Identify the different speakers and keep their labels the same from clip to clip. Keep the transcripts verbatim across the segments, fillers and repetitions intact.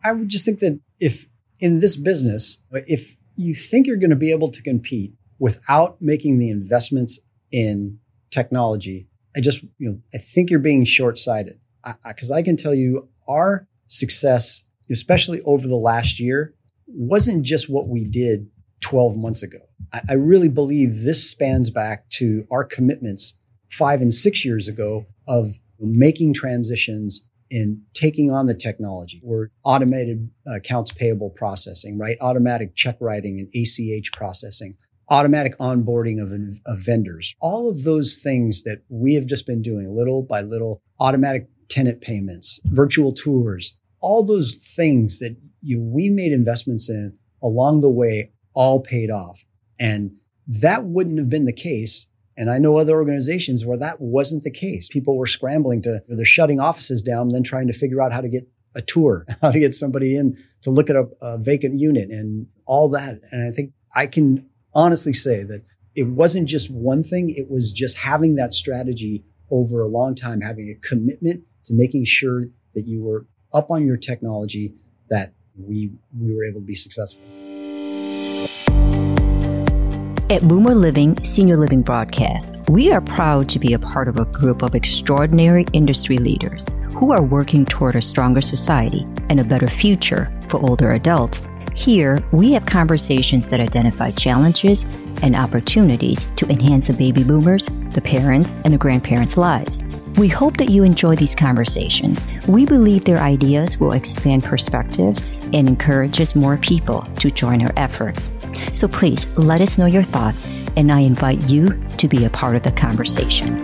Speaker 1: I would just think that if in this business, if you think you're going to be able to compete without making the investments in technology, I just, you know, I think you're being short-sighted. Because I, I, I can tell you our success, especially over the last year, wasn't just what we did twelve months ago. I, I really believe this spans back to our commitments five and six years ago of making transitions and taking on the technology. We're automated accounts payable processing, right? Automatic check writing and A C H processing, automatic onboarding of, of vendors. All of those things that we have just been doing little by little, automatic tenant payments, virtual tours, all those things that you, we made investments in along the way all paid off. And that wouldn't have been the case. And I know other organizations where that wasn't the case. People were scrambling to, they're shutting offices down and then trying to figure out how to get a tour, how to get somebody in to look at a, a vacant unit and all that. And I think I can honestly say that it wasn't just one thing. It was just having that strategy over a long time, having a commitment to making sure that you were up on your technology, that we we were able to be successful.
Speaker 2: At Boomer Living Senior Living Broadcast, we are proud to be a part of a group of extraordinary industry leaders who are working toward a stronger society and a better future for older adults. Here, we have conversations that identify challenges and opportunities to enhance the baby boomers, the parents, and the grandparents' lives. We hope that you enjoy these conversations. We believe their ideas will expand perspectives and encourages more people to join our efforts. So please let us know your thoughts, and I invite you to be a part of the conversation.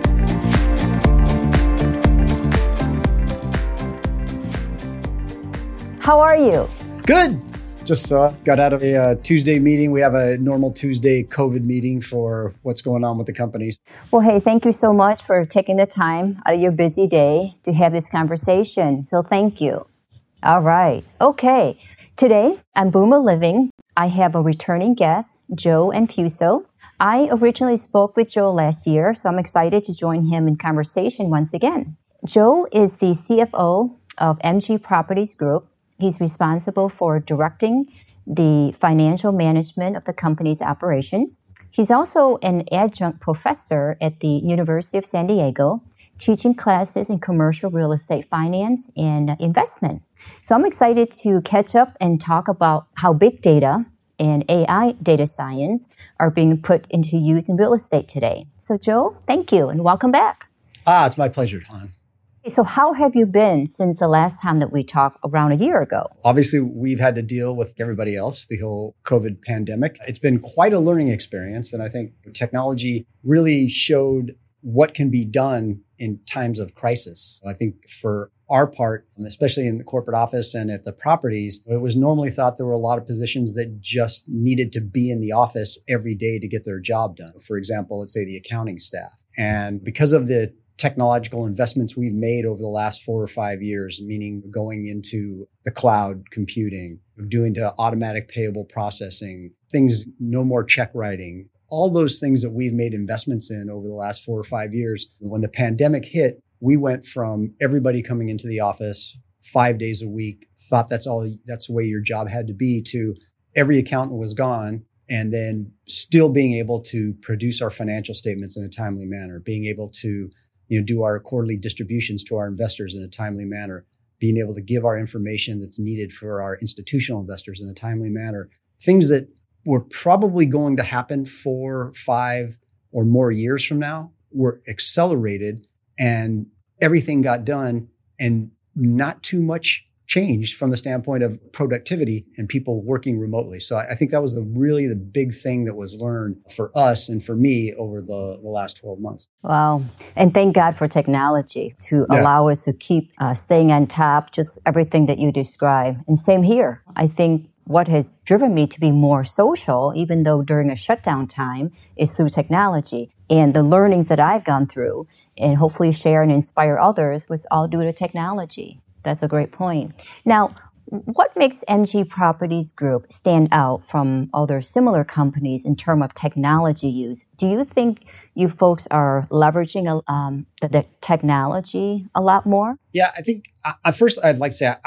Speaker 2: How are you?
Speaker 1: Good. Just uh, got out of a uh, Tuesday meeting. We have a normal Tuesday COVID meeting for what's going on with the companies.
Speaker 2: Well, hey, thank you so much for taking the time out of your busy day to have this conversation. So thank you. All right. Okay. Today on Boomer Living, I have a returning guest, Joe Infuso. I originally spoke with Joe last year, so I'm excited to join him in conversation once again. Joe is the C F O of M G Properties Group. He's responsible for directing the financial management of the company's operations. He's also an adjunct professor at the University of San Diego, teaching classes in commercial real estate finance and investment. So I'm excited to catch up and talk about how big data and A I data science are being put into use in real estate today. So Joe, thank you and welcome back.
Speaker 1: Ah, it's my pleasure, Hon.
Speaker 2: So how have you been since the last time that we talked around a year ago?
Speaker 1: Obviously, we've had to deal with everybody else, the whole COVID pandemic. It's been quite a learning experience. And I think technology really showed what can be done in times of crisis. I think for our part, especially in the corporate office and at the properties, it was normally thought there were a lot of positions that just needed to be in the office every day to get their job done. For example, let's say the accounting staff. And because of the technological investments we've made over the last four or five years, meaning going into the cloud computing, doing to automatic payable processing, things, no more check writing, all those things that we've made investments in over the last four or five years. When the pandemic hit, we went from everybody coming into the office five days a week, thought that's all, that's the way your job had to be, to every accountant was gone. And then still being able to produce our financial statements in a timely manner, being able to you know, do our quarterly distributions to our investors in a timely manner, being able to give our information that's needed for our institutional investors in a timely manner. Things that were probably going to happen four, five, or more years from now were accelerated, and everything got done, and not too much changed from the standpoint of productivity and people working remotely. So I think that was the, really the big thing that was learned for us and for me over the, the last twelve months.
Speaker 2: Wow. And thank God for technology to yeah. allow us to keep uh, staying on top, just everything that you describe. And same here. I think what has driven me to be more social, even though during a shutdown time, is through technology. And the learnings that I've gone through and hopefully share and inspire others was all due to technology. That's a great point. Now, what makes M G Properties Group stand out from other similar companies in terms of technology use? Do you think you folks are leveraging um, the, the technology a lot more?
Speaker 1: Yeah, I think uh, first I'd like to say I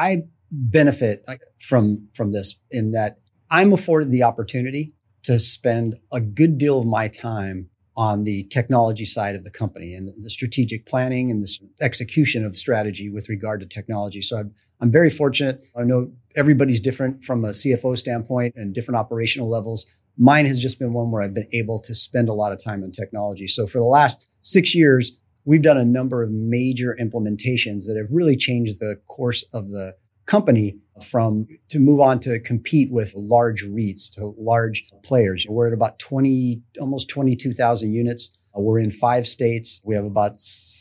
Speaker 1: benefit from, from this in that I'm afforded the opportunity to spend a good deal of my time on the technology side of the company and the strategic planning and the execution of strategy with regard to technology. So I'm, I'm very fortunate. I know everybody's different from a C F O standpoint and different operational levels. Mine has just been one where I've been able to spend a lot of time on technology. So for the last six years, we've done a number of major implementations that have really changed the course of the company from to move on to compete with large REITs, to large players. We're at about twenty, almost twenty-two thousand units. We're in five states. We have about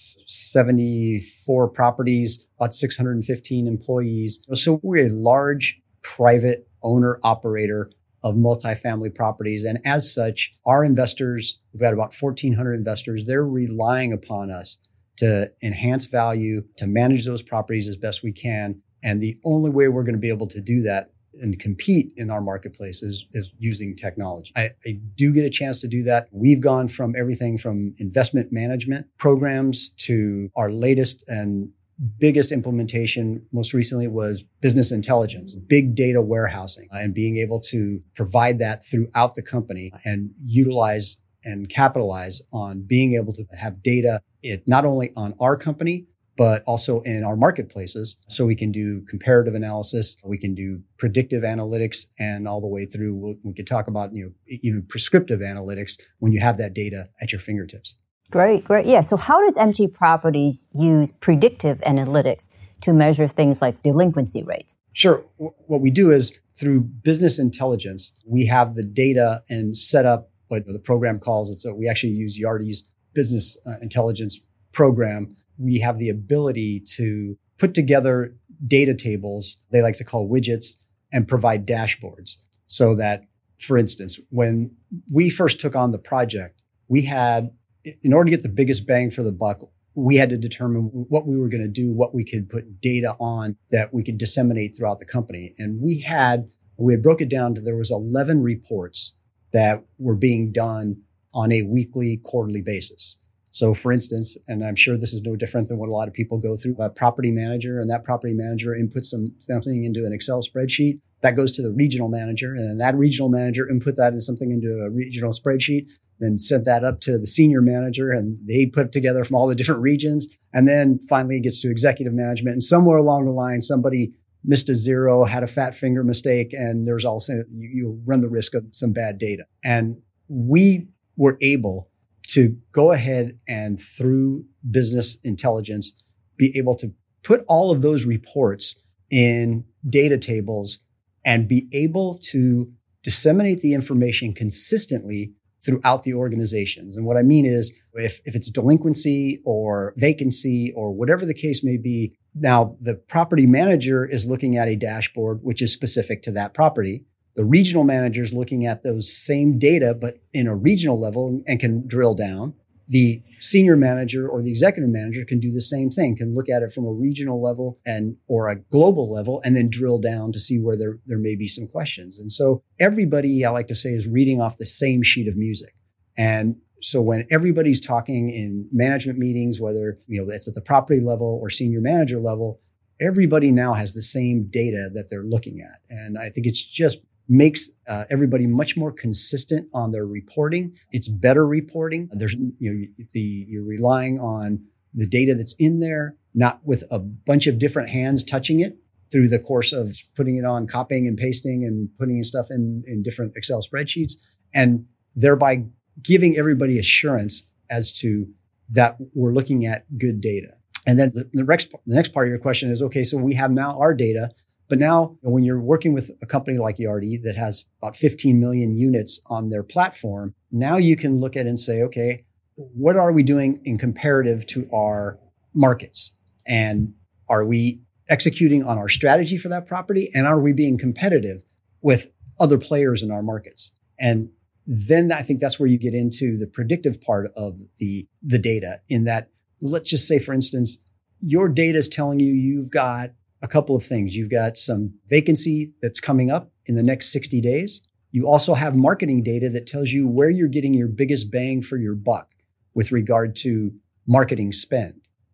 Speaker 1: seventy-four properties, about six hundred fifteen employees. So we're a large private owner operator of multifamily properties. And as such, our investors, we've got about fourteen hundred investors, they're relying upon us to enhance value, to manage those properties as best we can. And the only way we're going to be able to do that and compete in our marketplace is, is using technology. I, I do get a chance to do that. We've gone from everything from investment management programs to our latest and biggest implementation most recently was business intelligence, big data warehousing, and being able to provide that throughout the company and utilize and capitalize on being able to have data it not only on our company, but also in our marketplaces. So we can do comparative analysis, we can do predictive analytics, and all the way through, we we could talk about, you know, even prescriptive analytics when you have that data at your fingertips.
Speaker 2: Great, great. Yeah. So how does M G Properties use predictive analytics to measure things like delinquency rates?
Speaker 1: Sure. What we do is through business intelligence, we have the data and set up what the program calls it. So we actually use Yardi's business uh, intelligence program. We have the ability to put together data tables, they like to call widgets, and provide dashboards so that, for instance, when we first took on the project, we had, in order to get the biggest bang for the buck, we had to determine what we were going to do, what we could put data on that we could disseminate throughout the company. And we had, we had broke it down to there was eleven reports that were being done on a weekly, quarterly basis. So for instance, and I'm sure this is no different than what a lot of people go through, a property manager, and that property manager inputs some, something into an Excel spreadsheet. That goes to the regional manager, and then that regional manager input that in something into a regional spreadsheet, then sent that up to the senior manager, and they put it together from all the different regions. And then finally it gets to executive management. And somewhere along the line, somebody missed a zero, had a fat finger mistake, and there's also, you, you run the risk of some bad data. And we were able to go ahead and through business intelligence, be able to put all of those reports in data tables and be able to disseminate the information consistently throughout the organizations. And what I mean is if, if it's delinquency or vacancy or whatever the case may be, now the property manager is looking at a dashboard, which is specific to that property. The regional manager is looking at those same data, but in a regional level and can drill down. The senior manager or the executive manager can do the same thing, can look at it from a regional level and or a global level and then drill down to see where there, there may be some questions. And so everybody, I like to say, is reading off the same sheet of music. And so when everybody's talking in management meetings, whether you know it's at the property level or senior manager level, everybody now has the same data that they're looking at. And I think it's just makes uh, everybody much more consistent on their reporting. It's better reporting. There's, you know, the, you're relying on the data that's in there, not with a bunch of different hands touching it through the course of putting it on, copying and pasting and putting stuff in, in different Excel spreadsheets, and thereby giving everybody assurance as to that we're looking at good data. And then the, the, next, the next part of your question is, okay, so we have now our data. But now when you're working with a company like Yardi that has about fifteen million units on their platform, now you can look at it and say, okay, what are we doing in comparative to our markets? And are we executing on our strategy for that property? And are we being competitive with other players in our markets? And then I think that's where you get into the predictive part of the, the data in that, let's just say, for instance, your data is telling you you've got a couple of things. You've got some vacancy that's coming up in the next sixty days. You also have marketing data that tells you where you're getting your biggest bang for your buck with regard to marketing spend.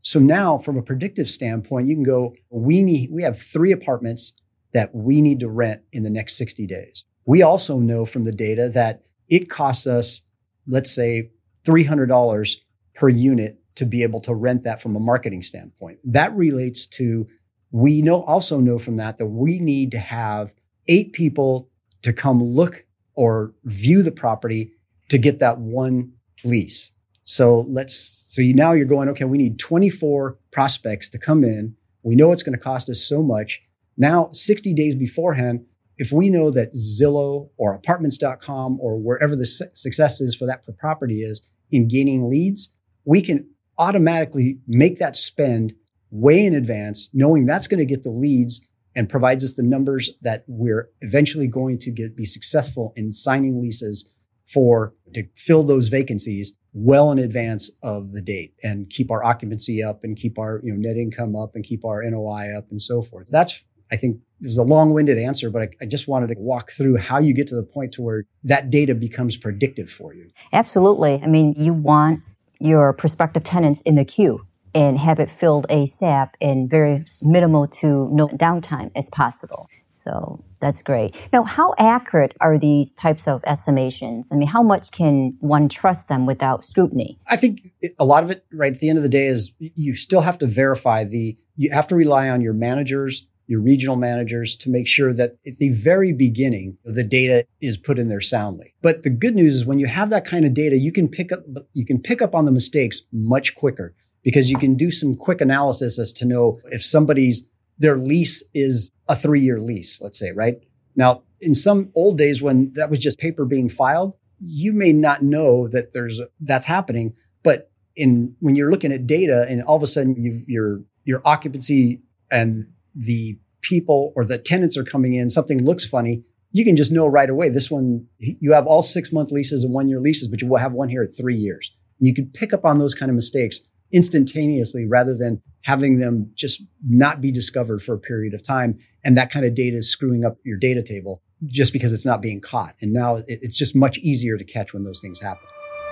Speaker 1: So now from a predictive standpoint, you can go, we need, we have three apartments that we need to rent in the next sixty days. We also know from the data that it costs us, let's say, three hundred dollars per unit to be able to rent that from a marketing standpoint. That relates to, we know also know from that that we need to have eight people to come look or view the property to get that one lease. So let's, so you, now you're going, okay, we need twenty-four prospects to come in. We know it's going to cost us so much. Now, sixty days beforehand, if we know that Zillow or apartments dot com or wherever the su- success is for that property is in gaining leads, we can automatically make that spend way in advance, knowing that's going to get the leads and provides us the numbers that we're eventually going to get be successful in signing leases for to fill those vacancies well in advance of the date and keep our occupancy up and keep our, you know, net income up and keep our N O I up and so forth. That's, I think, it was a long-winded answer, but I, I just wanted to walk through how you get to the point to where that data becomes predictive for you.
Speaker 2: Absolutely. I mean, you want your prospective tenants in the queue and have it filled ASAP and very minimal to no downtime as possible. So that's great. Now, how accurate are these types of estimations? I mean, how much can one trust them without scrutiny?
Speaker 1: I think a lot of it, right at the end of the day, is you still have to verify the, you have to rely on your managers, your regional managers to make sure that at the very beginning, the data is put in there soundly. But the good news is when you have that kind of data, you can pick up, you can pick up on the mistakes much quicker because you can do some quick analysis as to know if somebody's, their lease is a three-year lease, let's say, right? Now, in some old days when that was just paper being filed, you may not know that there's, that's happening. But in, when you're looking at data and all of a sudden you've, your, your occupancy and the people or the tenants are coming in, something looks funny, you can just know right away, this one, you have all six month leases and one year leases, but you will have one here at three years. And you can pick up on those kind of mistakes instantaneously rather than having them just not be discovered for a period of time. And that kind of data is screwing up your data table just because it's not being caught. And now it's just much easier to catch when those things happen.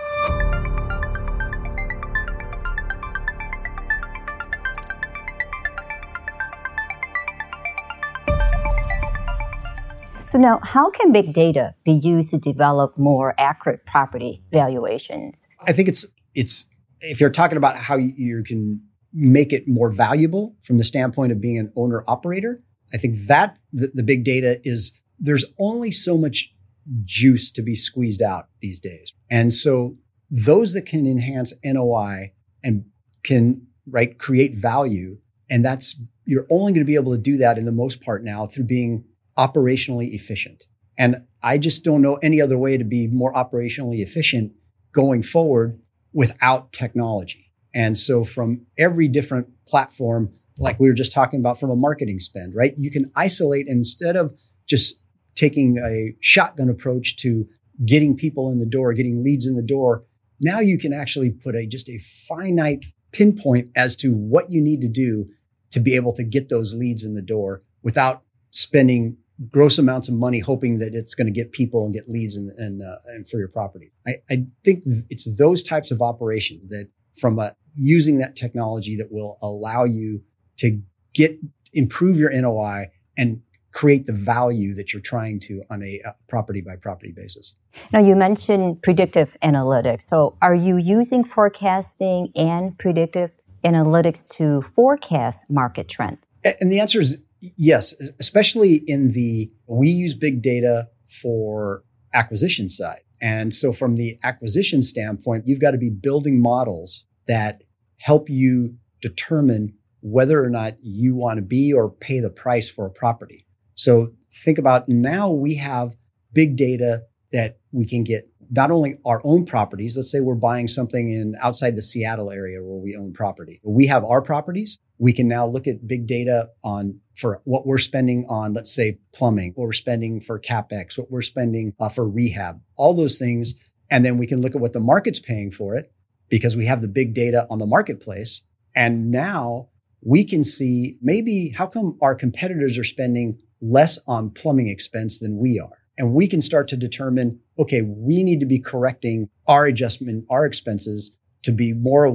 Speaker 2: So now, how can big data be used to develop more accurate property valuations?
Speaker 1: I think it's, it's, if you're talking about how you, you can make it more valuable from the standpoint of being an owner operator, I think that the, the big data is there's only so much juice to be squeezed out these days. And so those that can enhance N O I and can, right, create value, and that's, you're only going to be able to do that in the most part now through being operationally efficient. And I just don't know any other way to be more operationally efficient going forward without technology. And so from every different platform, like we were just talking about from a marketing spend, right? You can isolate, and instead of just taking a shotgun approach to getting people in the door, getting leads in the door, now you can actually put a just a finite pinpoint as to what you need to do to be able to get those leads in the door without spending gross amounts of money hoping that it's going to get people and get leads and and, uh, and for your property. I, I think it's those types of operations that from a, using that technology that will allow you to get, improve your N O I and create the value that you're trying to on a, a property by property basis.
Speaker 2: Now, you mentioned predictive analytics. So are you using forecasting and predictive analytics to forecast market trends?
Speaker 1: And the answer is yes, especially in the, we use big data for acquisition side. And so from the acquisition standpoint, you've got to be building models that help you determine whether or not you want to be or pay the price for a property. So think about now we have big data that we can get not only our own properties. Let's say we're buying something in outside the Seattle area where we own property. We have our properties. We can now look at big data on for what we're spending on, let's say plumbing, what we're spending for CapEx, what we're spending uh, for rehab, all those things. And then we can look at what the market's paying for it because we have the big data on the marketplace. And now we can see maybe how come our competitors are spending less on plumbing expense than we are. And we can start to determine, okay, we need to be correcting our adjustment, our expenses to be more of what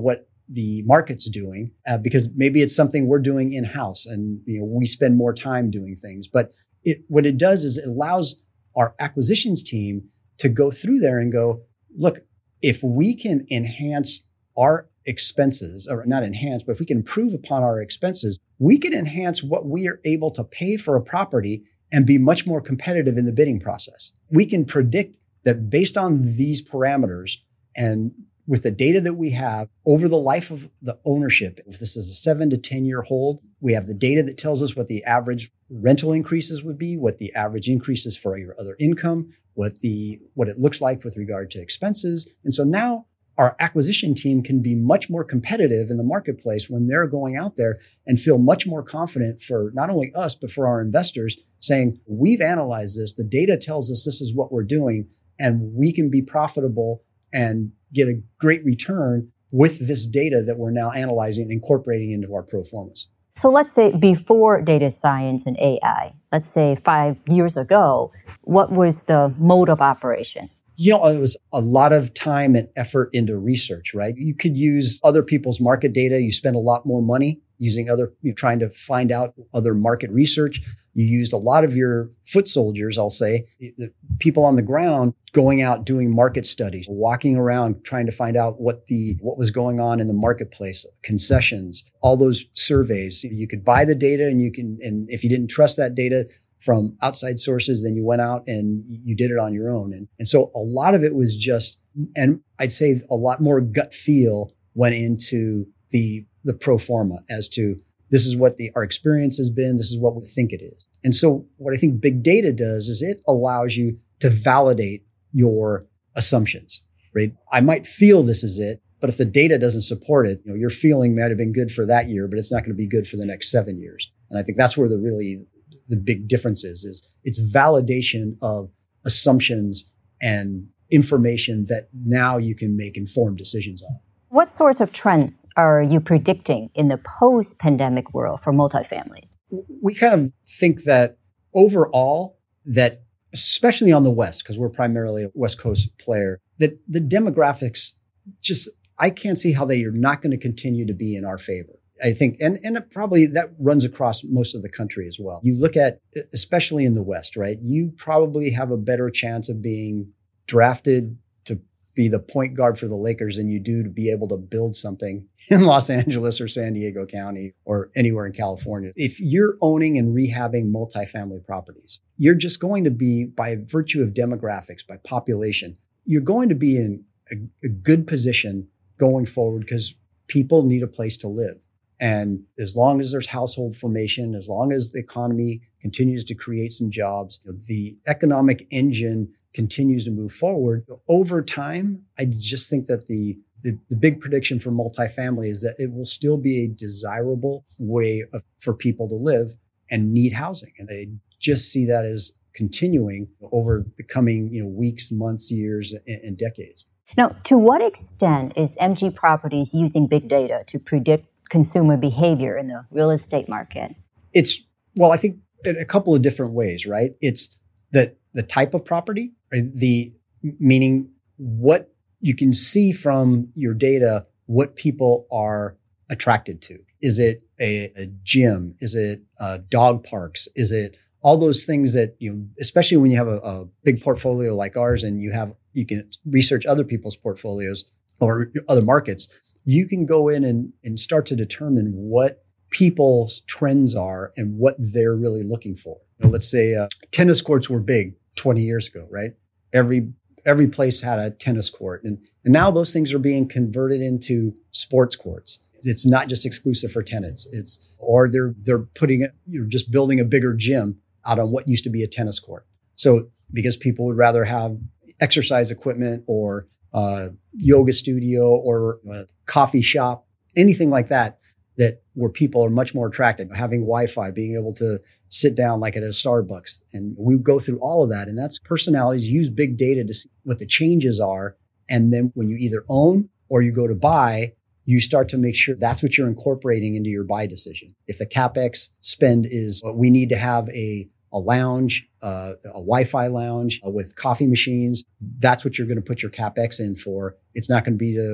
Speaker 1: the market's doing, uh, because maybe it's something we're doing in-house and, you know, we spend more time doing things. But it, what it does is it allows our acquisitions team to go through there and go, look, if we can enhance our expenses, or not enhance, but if we can improve upon our expenses, we can enhance what we are able to pay for a property and be much more competitive in the bidding process. We can predict that based on these parameters and with the data that we have over the life of the ownership, if this is a seven to ten year hold, we have the data that tells us what the average rental increases would be, what the average increases for your other income, what the what it looks like with regard to expenses. And so now our acquisition team can be much more competitive in the marketplace when they're going out there and feel much more confident for not only us, but for our investors saying, we've analyzed this. The data tells us this is what we're doing, and we can be profitable and get a great return with this data that we're now analyzing and incorporating into our pro formas.
Speaker 2: So let's say before data science and A I, let's say five years ago, what was the mode of operation?
Speaker 1: You know, it was a lot of time and effort into research, right? You could use other people's market data. You spend a lot more money using other, you know, trying to find out other market research. You used a lot of your foot soldiers, I'll say, the people on the ground going out doing market studies, walking around trying to find out what the what was going on in the marketplace, concessions, all those surveys. You could buy the data, and you can, and if you didn't trust that data from outside sources, then you went out and you did it on your own. And, and so a lot of it was just, and I'd say a lot more gut feel went into the the pro forma as to this is what the our experience has been, this is what we think it is. And so what I think big data does is it allows you to validate your assumptions, right? I might feel this is it, but if the data doesn't support it, you know, your feeling might have been good for that year, but it's not going to be good for the next seven years. And I think that's where the really the big difference is, is it's validation of assumptions and information that now you can make informed decisions on.
Speaker 2: What sorts of trends are you predicting in the post-pandemic world for multifamily?
Speaker 1: We kind of think that overall, that especially on the West, because we're primarily a West Coast player, that the demographics just, I can't see how they are not going to continue to be in our favor. I think, and, and it probably that runs across most of the country as well. You look at, especially in the West, right? You probably have a better chance of being drafted to be the point guard for the Lakers than you do to be able to build something in Los Angeles or San Diego County or anywhere in California. If you're owning and rehabbing multifamily properties, you're just going to be, by virtue of demographics, by population, you're going to be in a, a good position going forward because people need a place to live. And as long as there's household formation, as long as the economy continues to create some jobs, you know, the economic engine continues to move forward. Over time, I just think that the, the, the big prediction for multifamily is that it will still be a desirable way of, for people to live and need housing. And I just see that as continuing over the coming, you know, weeks, months, years, and, and decades.
Speaker 2: Now, to what extent is M G Properties using big data to predict consumer behavior in the real estate market?
Speaker 1: It's, well, I think in a couple of different ways, right? It's the, the type of property, right? The meaning what you can see from your data, what people are attracted to. Is it a, a gym? Is it uh, dog parks? Is it all those things that, you know, especially when you have a, a big portfolio like ours and you have, you can research other people's portfolios or other markets, you can go in and, and start to determine what people's trends are and what they're really looking for. You know, let's say uh, tennis courts were big twenty years ago, right? Every every place had a tennis court. And, and now those things are being converted into sports courts. It's not just exclusive for tenants. It's, or they're, they're putting it, you're just building a bigger gym out on what used to be a tennis court. So because people would rather have exercise equipment or uh, yoga studio or a coffee shop, anything like that, that where people are much more attracted, having Wi-Fi, being able to sit down like at a Starbucks. And we go through all of that. And that's personalities use big data to see what the changes are. And then when you either own or you go to buy, you start to make sure that's what you're incorporating into your buy decision. If the CapEx spend is, uh, we need to have a a lounge, uh, a Wi-Fi lounge uh, with coffee machines, that's what you're going to put your CapEx in for. It's not going to be to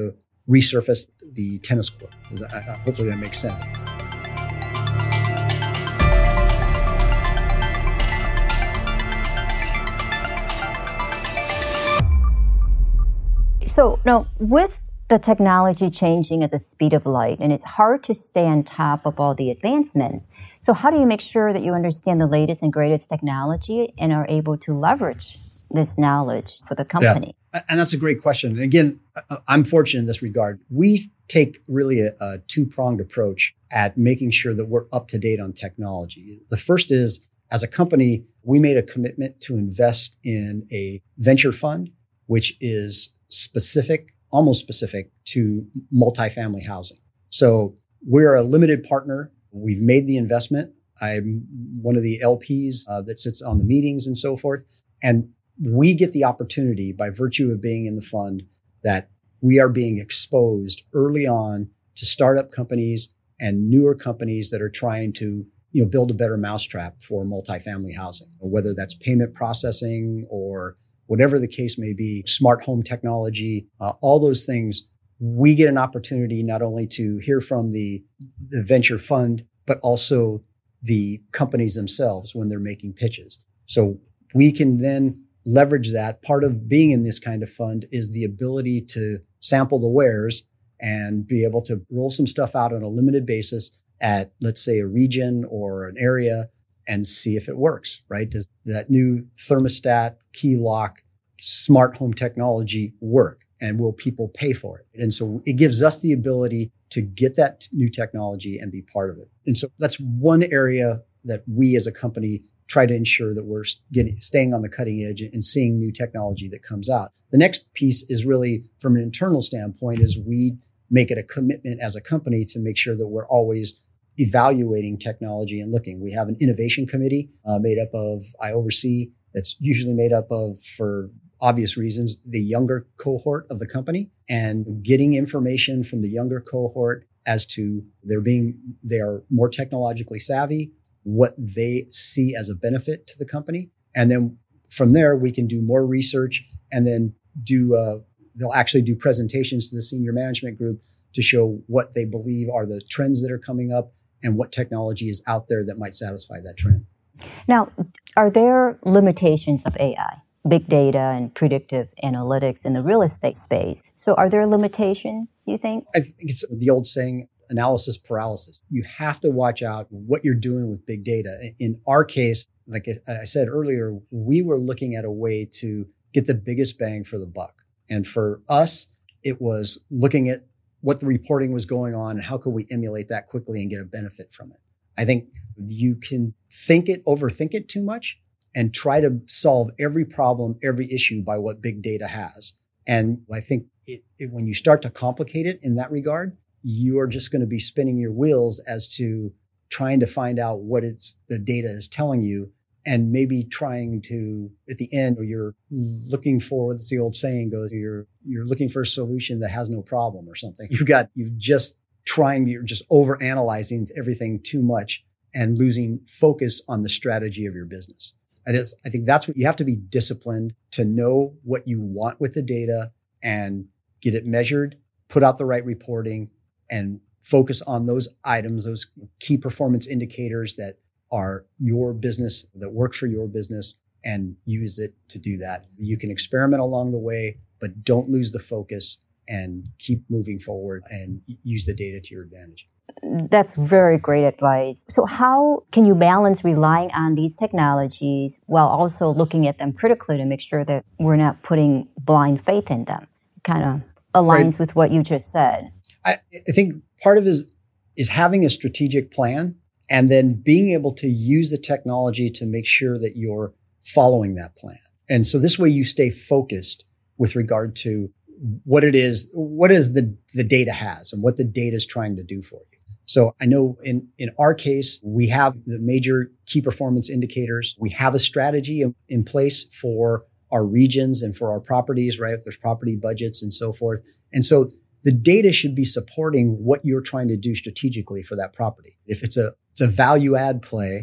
Speaker 1: resurface the tennis court. Hopefully that makes sense.
Speaker 2: So now, with the technology changing at the speed of light, and it's hard to stay on top of all the advancements. So how do you make sure that you understand the latest and greatest technology and are able to leverage this knowledge for the company?
Speaker 1: Yeah. And that's a great question. And again, I'm fortunate in this regard. We take really a, a two-pronged approach at making sure that we're up to date on technology. The first is, as a company, we made a commitment to invest in a venture fund, which is specific, almost specific to multifamily housing. So we're a limited partner. We've made the investment. I'm one of the L Ps uh, that sits on the meetings and so forth. And we get the opportunity, by virtue of being in the fund, that we are being exposed early on to startup companies and newer companies that are trying to, you know, build a better mousetrap for multifamily housing, whether that's payment processing or whatever the case may be, smart home technology, uh, all those things. We get an opportunity not only to hear from the, the venture fund, but also the companies themselves when they're making pitches. So we can then leverage that. Part of being in this kind of fund is the ability to sample the wares and be able to roll some stuff out on a limited basis at, let's say, a region or an area and see if it works, right? Does that new thermostat, key lock, smart home technology work? And will people pay for it? And so it gives us the ability to get that new technology and be part of it. And so that's one area that we as a company try to ensure that we're getting, staying on the cutting edge and seeing new technology that comes out. The next piece is really, from an internal standpoint, is we make it a commitment as a company to make sure that we're always evaluating technology and looking. We have an innovation committee uh, made up of, I oversee, that's usually made up of, for obvious reasons, the younger cohort of the company, and getting information from the younger cohort as to their being, they are more technologically savvy, what they see as a benefit to the company. And then from there, we can do more research and then do, uh, they'll actually do presentations to the senior management group to show what they believe are the trends that are coming up and what technology is out there that might satisfy that trend.
Speaker 2: Now, are there limitations of A I, big data and predictive analytics in the real estate space? So are there limitations, you think?
Speaker 1: I think it's the old saying, analysis paralysis. You have to watch out what you're doing with big data. In our case, like I said earlier, we were looking at a way to get the biggest bang for the buck. And for us, it was looking at what the reporting was going on and how could we emulate that quickly and get a benefit from it. I think you can think it, overthink it too much and try to solve every problem, every issue by what big data has. And I think it, it, when you start to complicate it in that regard, you are just going to be spinning your wheels as to trying to find out what it's the data is telling you, and maybe trying to, at the end, you're looking for, what's the old saying goes, you're you're looking for a solution that has no problem or something. You've got, you've just trying, you're just over analyzing everything too much and losing focus on the strategy of your business. I just, I think that's what you have to be disciplined to know what you want with the data and get it measured, put out the right reporting, and focus on those items, those key performance indicators that are your business, that work for your business, and use it to do that. You can experiment along the way, but don't lose the focus and keep moving forward and use the data to your advantage.
Speaker 2: That's very great advice. So how can you balance relying on these technologies while also looking at them critically to make sure that we're not putting blind faith in them? It kind of aligns right with what you just said.
Speaker 1: I, I think part of it is, is having a strategic plan and then being able to use the technology to make sure that you're following that plan. And so this way you stay focused with regard to what it is, what is the, the data has and what the data is trying to do for you. So I know in, in our case, we have the major key performance indicators. We have a strategy in, in place for our regions and for our properties, right? There's property budgets and so forth. And so the data should be supporting what you're trying to do strategically for that property. If it's a, it's a value add play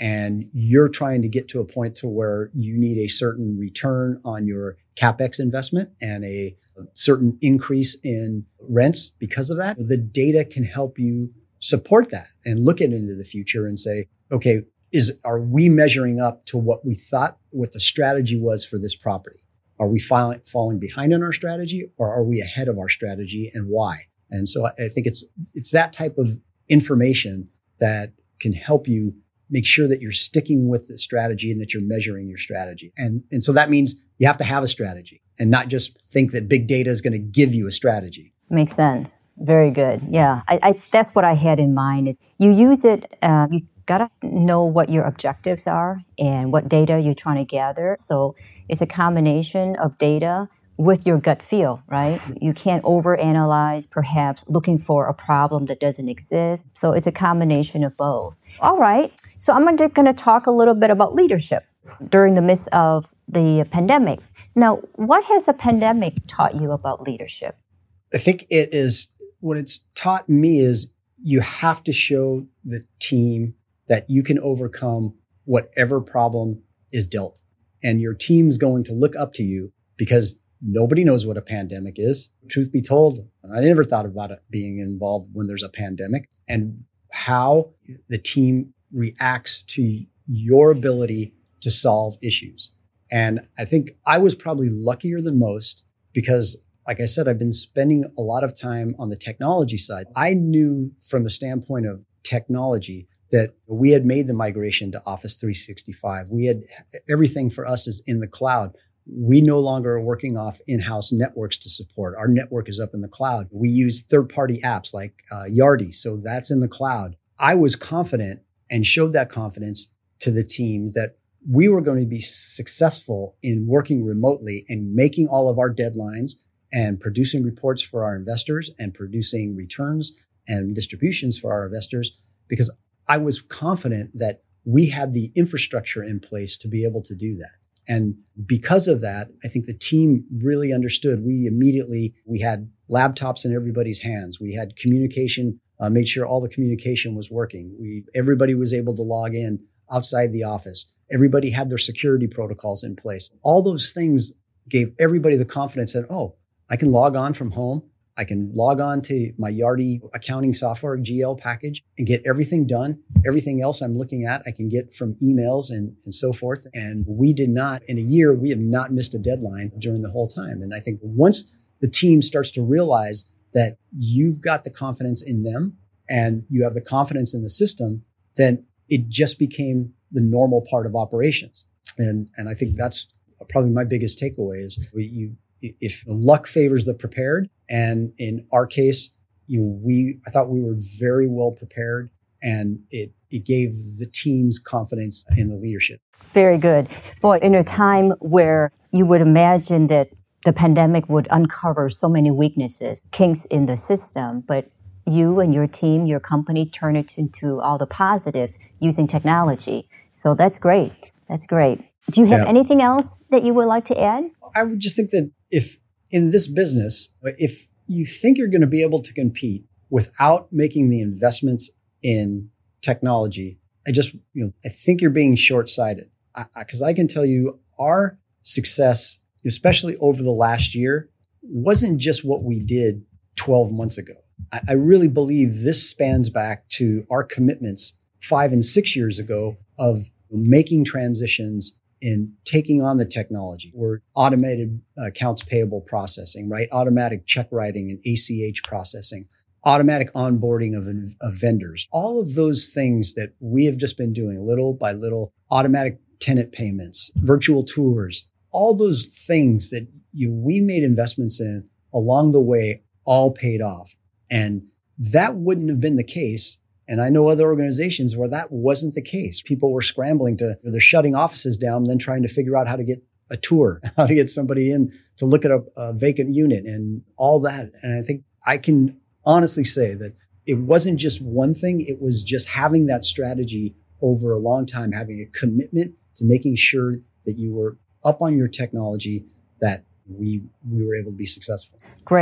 Speaker 1: and you're trying to get to a point to where you need a certain return on your CapEx investment and a certain increase in rents because of that, the data can help you support that and look at into the future and say, okay, is are we measuring up to what we thought what the strategy was for this property? Are we falling, falling behind on our strategy, or are we ahead of our strategy, and why? And so I think it's it's that type of information that can help you make sure that you're sticking with the strategy and that you're measuring your strategy. And, and so that means you have to have a strategy and not just think that big data is going to give you a strategy.
Speaker 2: Makes sense. Very good. Yeah. I, I that's what I had in mind is you use it, uh, you got to know what your objectives are and what data you're trying to gather. So it's a combination of data with your gut feel, right? You can't overanalyze, perhaps looking for a problem that doesn't exist. So it's a combination of both. All right. So I'm going to talk a little bit about leadership during the midst of the pandemic. Now, what has the pandemic taught you about leadership?
Speaker 1: I think it is, what it's taught me is you have to show the team that you can overcome whatever problem is dealt. And your team's going to look up to you because nobody knows what a pandemic is. Truth be told, I never thought about it being involved when there's a pandemic, and how the team reacts to your ability to solve issues. And I think I was probably luckier than most because, like I said, I've been spending a lot of time on the technology side. I knew from the standpoint of technology that we had made the migration to Office three sixty-five. We had everything for us is in the cloud. We no longer are working off in-house networks to support. Our network is up in the cloud. We use third-party apps like uh, Yardi, so that's in the cloud. I was confident and showed that confidence to the team that we were going to be successful in working remotely and making all of our deadlines and producing reports for our investors and producing returns and distributions for our investors, because I was confident that we had the infrastructure in place to be able to do that. And because of that, I think the team really understood. We immediately, we had laptops in everybody's hands. We had communication, uh, made sure all the communication was working. We, everybody was able to log in outside the office. Everybody had their security protocols in place. All those things gave everybody the confidence that, oh, I can log on from home. I can log on to my Yardi accounting software G L package and get everything done. Everything else I'm looking at, I can get from emails and, and so forth. And we did not, in a year, we have not missed a deadline during the whole time. And I think once the team starts to realize that you've got the confidence in them and you have the confidence in the system, then it just became the normal part of operations. And, and I think that's probably my biggest takeaway is we, you, if luck favors the prepared, and in our case, you know, we I thought we were very well prepared, and it it gave the team's confidence in the leadership.
Speaker 2: Very good. Boy, in a time where you would imagine that the pandemic would uncover so many weaknesses, kinks in the system, but you and your team, your company, turn it into all the positives using technology. So that's great. That's great. Do you have yeah. anything else that you would like to add?
Speaker 1: I would just think that if in this business, if you think you're going to be able to compete without making the investments in technology, I just, you know, I think you're being short-sighted. Because I, I can tell you our success, especially over the last year, wasn't just what we did twelve months ago. I, I really believe this spans back to our commitments five and six years ago of making transitions in taking on the technology. We're automated accounts payable processing, right? Automatic check writing and A C H processing, automatic onboarding of, of vendors. All of those things that we have just been doing little by little, automatic tenant payments, virtual tours, all those things that you we made investments in along the way all paid off. And that wouldn't have been the case. And I know other organizations where that wasn't the case. People were scrambling to, they're shutting offices down, then trying to figure out how to get a tour, how to get somebody in to look at a, a vacant unit and all that. And I think I can honestly say that it wasn't just one thing. It was just having that strategy over a long time, having a commitment to making sure that you were up on your technology, that we, we were able to be successful.
Speaker 2: Great.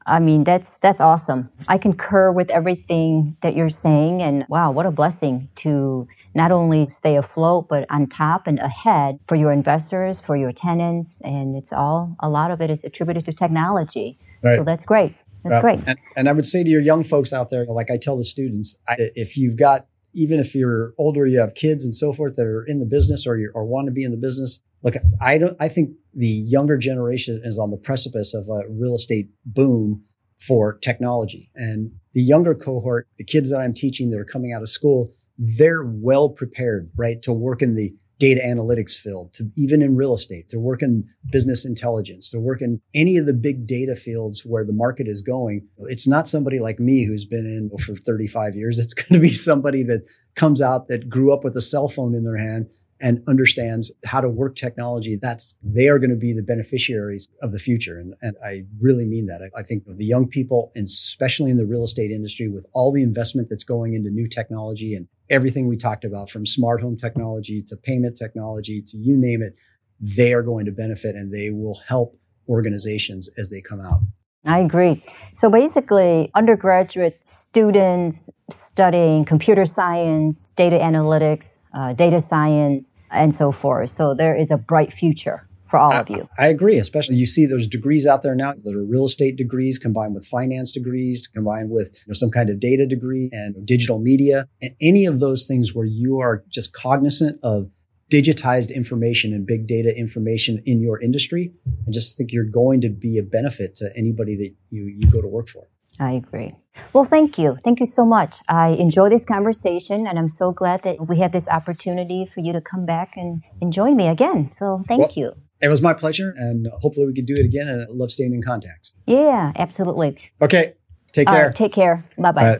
Speaker 2: I mean, that's that's awesome. I concur with everything that you're saying. And wow, what a blessing to not only stay afloat, but on top and ahead for your investors, for your tenants. And it's all, a lot of it is attributed to technology. Right. So that's great. That's uh, great.
Speaker 1: And, and I would say to your young folks out there, like I tell the students, I, if you've got, even if you're older, you have kids and so forth that are in the business or you or want to be in the business. Look, I don't. I think the younger generation is on the precipice of a real estate boom for technology, and the younger cohort, the kids that I'm teaching that are coming out of school, they're well prepared, right, to work in the data analytics field, to even in real estate, to work in business intelligence, to work in any of the big data fields where the market is going. It's not somebody like me who's been in for thirty-five years. It's going to be somebody that comes out that grew up with a cell phone in their hand and understands how to work technology. That's, they are going to be the beneficiaries of the future. And, and I really mean that. I, I think the young people, and especially in the real estate industry, with all the investment that's going into new technology and everything we talked about, from smart home technology to payment technology to you name it, they are going to benefit and they will help organizations as they come out.
Speaker 2: I agree. So basically, undergraduate students studying computer science, data analytics, uh, data science, and so forth. So there is a bright future for all
Speaker 1: I,
Speaker 2: of you.
Speaker 1: I agree. Especially, you see those degrees out there now that are real estate degrees combined with finance degrees, combined with you know, some kind of data degree and digital media, and any of those things where you are just cognizant of digitized information and big data information in your industry. I just think you're going to be a benefit to anybody that you, you go to work for.
Speaker 2: I agree. Well, thank you. Thank you so much. I enjoyed this conversation, and I'm so glad that we had this opportunity for you to come back and, and join me again. So thank well, you.
Speaker 1: It was my pleasure, and hopefully we can do it again, and I love staying in contact.
Speaker 2: Yeah, absolutely.
Speaker 1: Okay. Take care.
Speaker 2: Uh, take care. Bye-bye.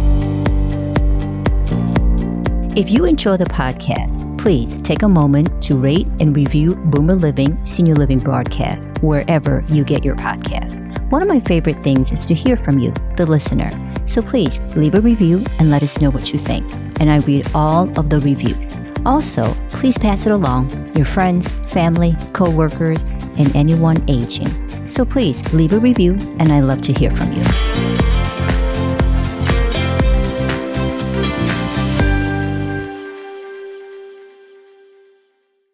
Speaker 2: If you enjoy the podcast, please take a moment to rate and review Boomer Living Senior Living Broadcast wherever you get your podcasts. One of my favorite things is to hear from you, the listener. So please leave a review and let us know what you think. And I read all of the reviews. Also, please pass it along your friends, family, co-workers, and anyone aging. So please leave a review, and I love to hear from you.